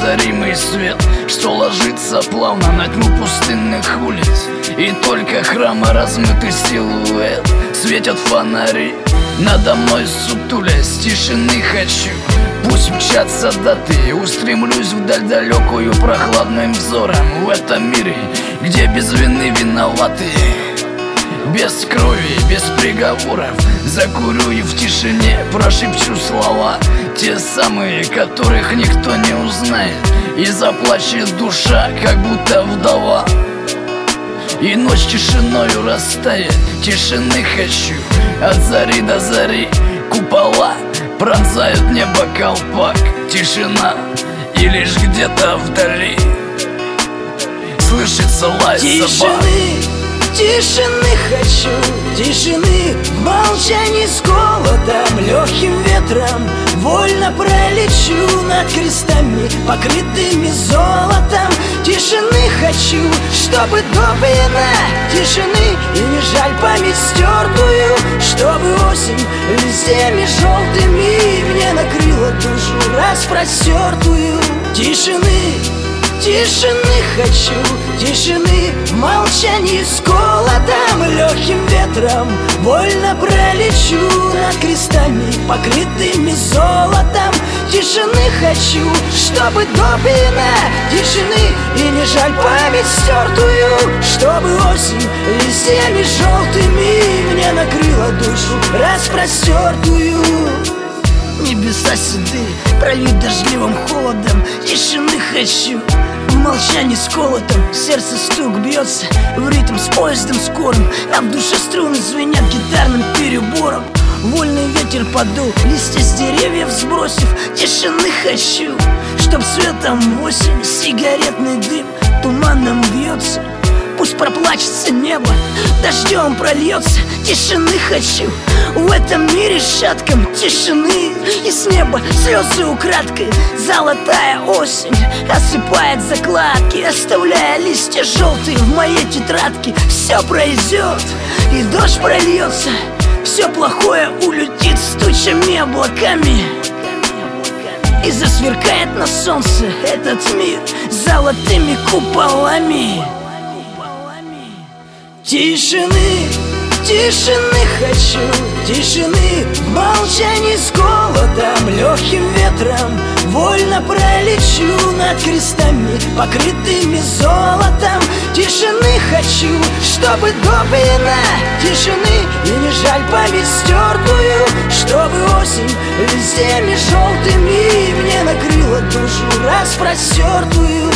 неозаримый свет, что ложится плавно на тьму пустынных улиц. И только храма размытый силуэт светят фонари надо мной сутулясь. Тишины хочу, пусть мчатся даты, устремлюсь вдаль далекую прохладным взором. В этом мире, где без вины виноваты, без крови, без приговоров, закурю и в тишине прошепчу слова, те самые, которых никто не узнает, и заплачет душа, как будто вдова. И ночь тишиною растает, тишины хочу, от зари до зари. Купола пронзают небо колпак, тишина, и лишь где-то вдали слышится лай собак. Тишины хочу, тишины, в молчании с голодом, легким ветром вольно пролечу над крестами, покрытыми золотом. Тишины хочу, чтобы допьяна тишины, и не жаль память стертую, чтобы осень листьями желтыми мне накрыла душу распростертую. Тишины хочу, тишины, в молчании с голодом, легким ветром вольно пролечу над крестами, покрытыми золотом. Тишины хочу, чтобы допьяна тишины, и не жаль память стертую, чтобы осень листьями желтыми мне накрыла душу распростертую. Небеса седые, пролить дождливым холодом. Тишины хочу, в молчании с колотом. Сердце стук бьется в ритм с поездом скорым, а в душе струны звенят гитарным перебором. Вольный ветер подул, листья с деревьев сбросив. Тишины хочу, чтоб светом осень сигаретный дым туманом вьется. Пусть проплачется небо, дождем прольется. Тишины хочу, в этом мире шатком тишины. И с неба слезы украдкой, золотая осень осыпает закладки, оставляя листья желтые в моей тетрадке. Все пройдет, и дождь прольется, все плохое улетит с тучами облаками, и засверкает на солнце этот мир золотыми куполами. Тишины хочу, тишины, в молчании с голодом, легким ветром вольно пролечу над крестами, покрытыми золотом. Тишины хочу, чтобы допьяна тишины, и не жаль память стертую, чтобы осень листьями желтыми мне накрыла душу распростертую.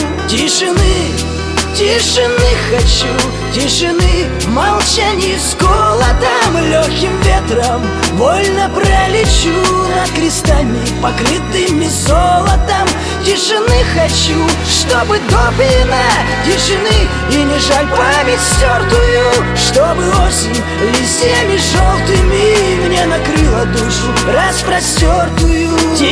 Тишины хочу, тишины, в молчании с голодом, легким ветром вольно пролечу над крестами, покрытыми золотом. Тишины хочу, чтобы допьяна тишины, и не жаль память стертую, чтобы осень листьями желтыми мне накрыла душу распростертую.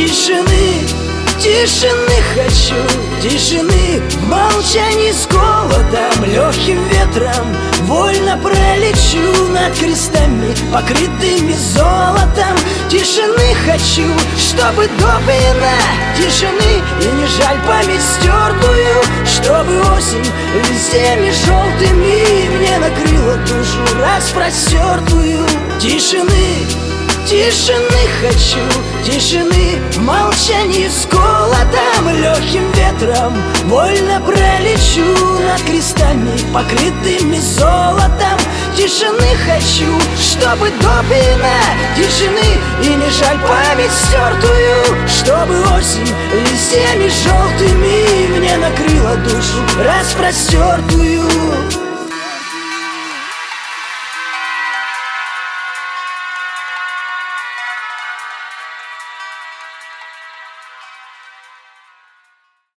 Тишины хочу, тишины, в молчании с голодом, легким ветром вольно пролечу над крестами, покрытыми золотом. Тишины хочу, чтобы допьяна тишины, и не жаль память стертую, чтобы осень листьями желтыми мне накрыла душу распростертую. Тишины хочу, тишины, в молчании с голодом, легким ветром вольно пролечу над крестами, покрытыми золотом. Тишины хочу, чтобы допьяна тишины, и не жаль память стертую, чтобы осень листьями желтыми мне накрыла душу распростертую.